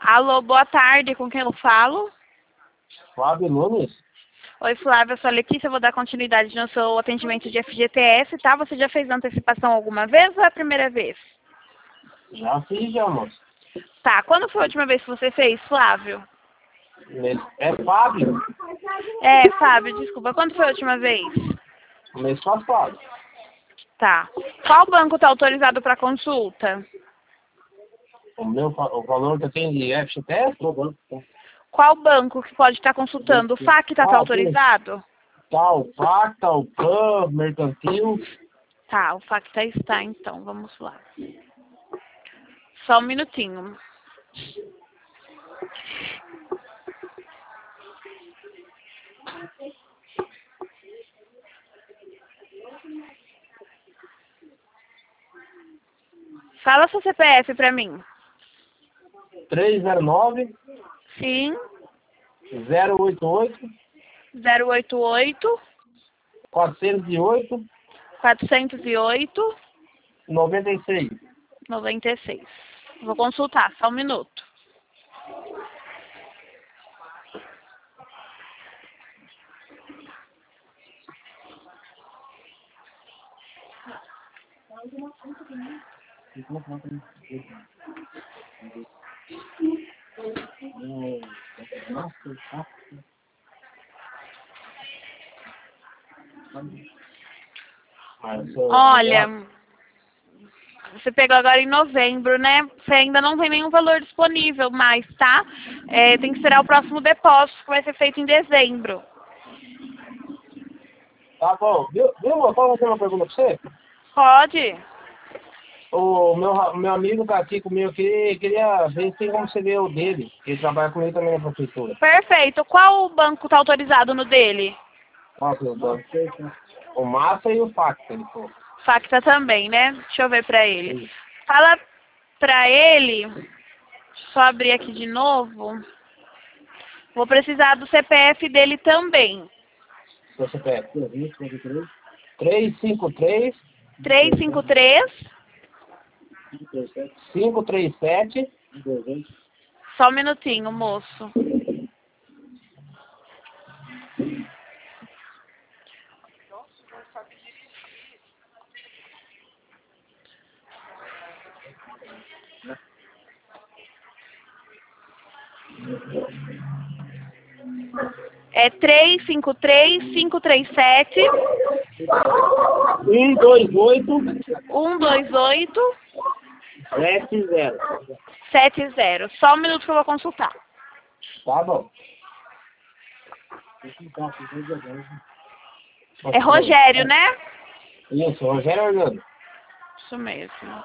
Alô, boa tarde, com quem eu falo? Flávio Nunes? Oi, Flávia, eu sou a Letícia, eu vou dar continuidade no seu atendimento de FGTS, tá? Você já fez antecipação alguma vez ou é a primeira vez? Já fiz, já, moço. Tá, quando foi a última vez que você fez, Flávio? É Fábio? É, Fábio, desculpa, quando foi a última vez? Mês passado. Tá. Qual banco está autorizado para consulta? O valor que eu tenho de FGTS? Qual banco que pode estar consultando? O FAC está autorizado? Tá, o PAC, tá o PAN, Mercantil. Tá, o FAC está, então, vamos lá. Só um minutinho. Fala seu CPF para mim. 309 Sim, 088 088 408 408 96. 96. Vou consultar, só um minuto. Olha, você pegou agora em novembro, né? Você ainda não tem nenhum valor disponível mais, tá? Tem que esperar o próximo depósito, que vai ser feito em dezembro. Tá bom. Viu, moço? Posso fazer uma pergunta pra você? Pode? O meu amigo tá aqui comigo aqui, queria ver se tem como você ver o dele, que ele trabalha comigo também na prefeitura. Perfeito. Qual banco está autorizado no dele? Nossa, o Massa e o Fax, ele falou. Facta também, né? Deixa eu ver pra ele. Fala pra ele, só abrir aqui de novo. Vou precisar do CPF dele também. Seu CPF. 353 353, 537 só um minutinho, moço. É 353-537 128 128 70. 70. Só um minuto que eu vou consultar. Tá bom. É Rogério, né? Isso, Rogério Orlando. Isso mesmo.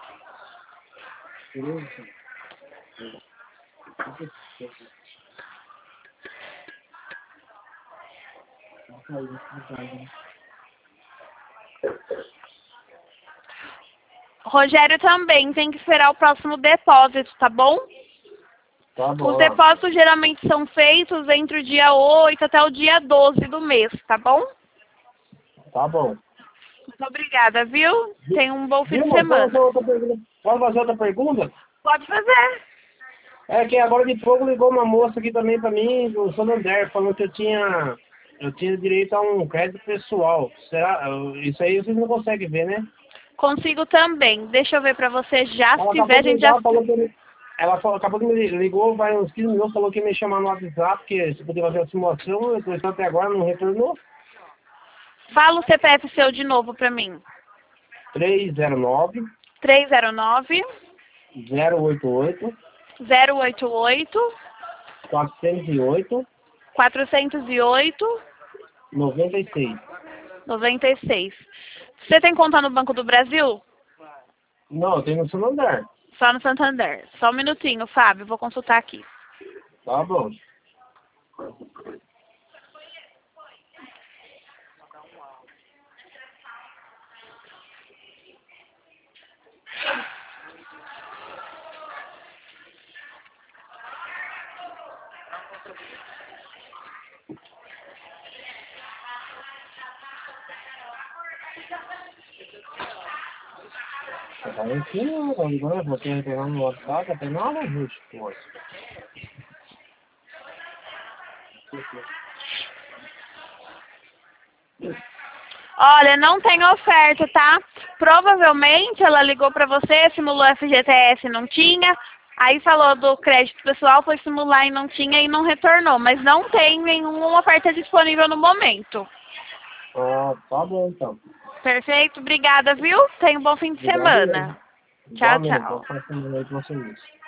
Rogério também tem que esperar o próximo depósito, tá bom? Tá bom. Os depósitos geralmente são feitos entre o dia 8 até o dia 12 do mês, tá bom? Tá bom. Muito obrigada, viu? Tenha um bom fim Viu, de moço? semana. Posso fazer outra pergunta? Pode fazer. É que agora de pouco ligou uma moça aqui também pra mim, do Santander, falando que eu tinha direito a um crédito pessoal. Será? Isso aí vocês não conseguem ver, né? Consigo também. Deixa eu ver pra você já. Se Ela tiver, acabou a de gente já... ligar, falou que acabou que me ligou, vai uns 15 minutos, falou que ia me chamar no WhatsApp, que se podia fazer a simulação, eu tô até agora, não retornou. Fala o CPF seu de novo pra mim. 309 309 088 088 408 408 96. 96. Você tem conta no Banco do Brasil? Não, eu tenho no Santander. Só no Santander. Só um minutinho, Fábio. Vou consultar aqui. Tá bom. Tá aqui, tá ligando, você entrar no WhatsApp, até nada, gente, pois. Olha, não tem oferta, tá? Provavelmente ela ligou pra você, simulou FGTS e não tinha. Aí falou do crédito pessoal, foi simular e não tinha e não retornou. Mas não tem nenhuma oferta disponível no momento. Ah, tá bom então. Perfeito? Obrigada, viu? Tenha um bom fim de Obrigado, semana. mesmo. Tchau, Igualmente, tchau. vou fazer um pra vocês.